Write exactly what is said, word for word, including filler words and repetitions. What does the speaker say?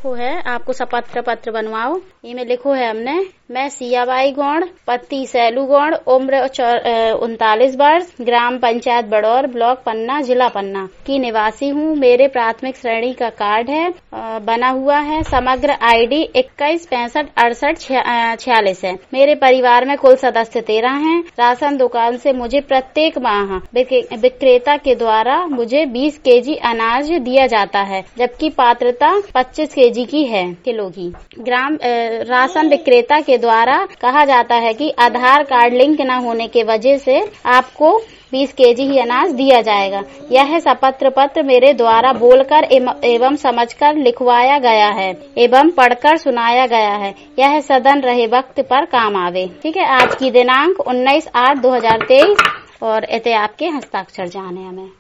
लिखो है आपको सपत्र पत्र बनवाओ। ये में लिखो है हमने, मैं सियाबाई गौड़, पति सैलू गौड़, उम्र उनतालीस वर्ष, ग्राम पंचायत बड़ौर, ब्लॉक पन्ना, जिला पन्ना की निवासी हूँ। मेरे प्राथमिक श्रेणी का कार्ड है बना हुआ है। समग्र आईडी इक्कीस पैंसठ अड़सठ छियालीस है। मेरे परिवार में कुल सदस्य तेरह हैं। राशन दुकान से मुझे प्रत्येक माह विक्रेता के द्वारा मुझे बीस केजी अनाज दिया जाता है, जबकि पात्रता पच्चीस केजी की है किलो की। ग्राम राशन विक्रेता के द्वारा कहा जाता है कि आधार कार्ड लिंक न होने के वजह से आपको बीस केजी ही अनाज दिया जाएगा। यह शपथ पत्र मेरे द्वारा बोलकर एवं समझकर लिखवाया गया है एवं पढ़कर सुनाया गया है। यह सदन रहे वक्त पर काम आवे। ठीक है। आज की दिनांक उन्नीस आठ दो हजार तेईस और इते आपके हस्ताक्षर जाने हमें।